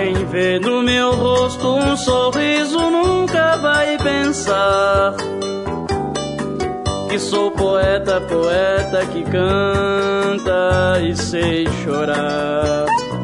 Quem vê no meu rosto um sorriso nunca vai pensar que sou poeta, poeta que canta e sei chorar.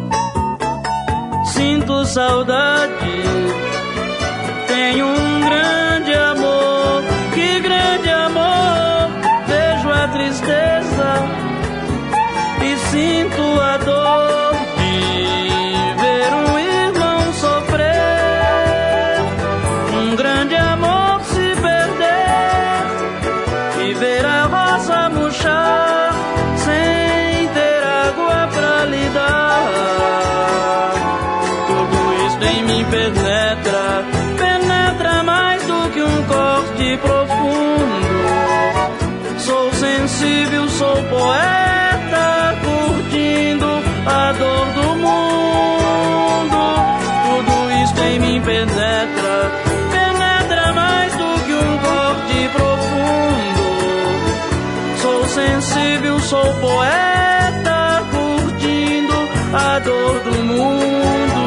Sinto saudade, tenho um grande amor, que grande amor. Vejo a tristeza e sinto a dor de ver um irmão sofrer, um grande amor se perder e ver a rosa murchar sem ter água pra lhe dar. Tudo isto em mim penetra, penetra mais do que um corte profundo. Sou sensível, sou poeta, curtindo a dor do mundo. Tudo isto em mim penetra, penetra mais do que um corte profundo. Sou sensível, sou poeta, curtindo a dor do mundo.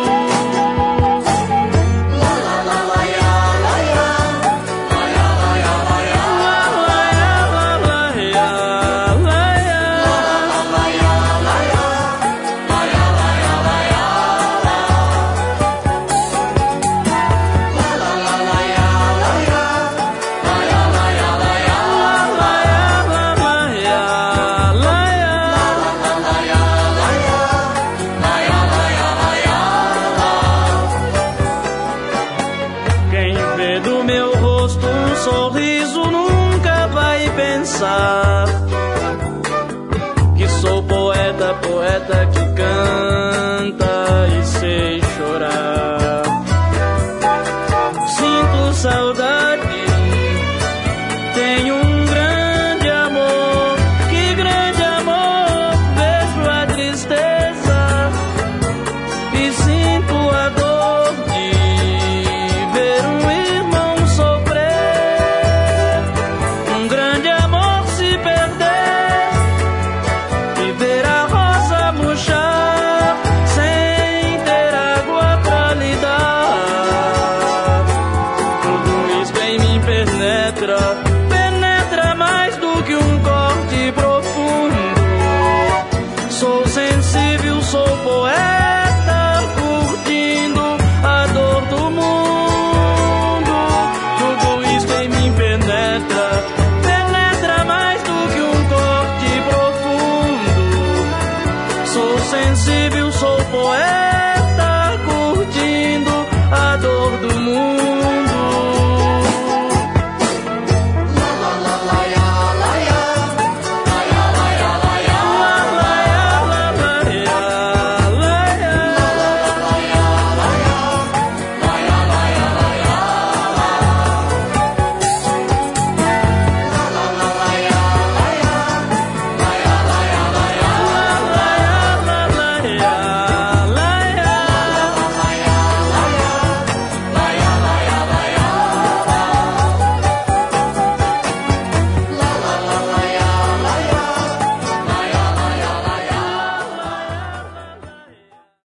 Do meu rosto um sorriso nunca vai pensar que sou poeta, poeta que canta e sei chorar. Sinto saudade, tenho um grande amor, que grande amor. Vejo a tristeza e sinto a dor de ver um irmão sofrer, um grande amor se perder e ver a rosa murchar sem ter água pra lhe dar. Tudo isso em mim penetra, penetra mais do que um corte profundo. Sou sensível, sou poeta, curtindo a dor do mundo. Tudo isso em mim penetra, penetra mais do que um corte profundo. Sou sensível, sou poeta.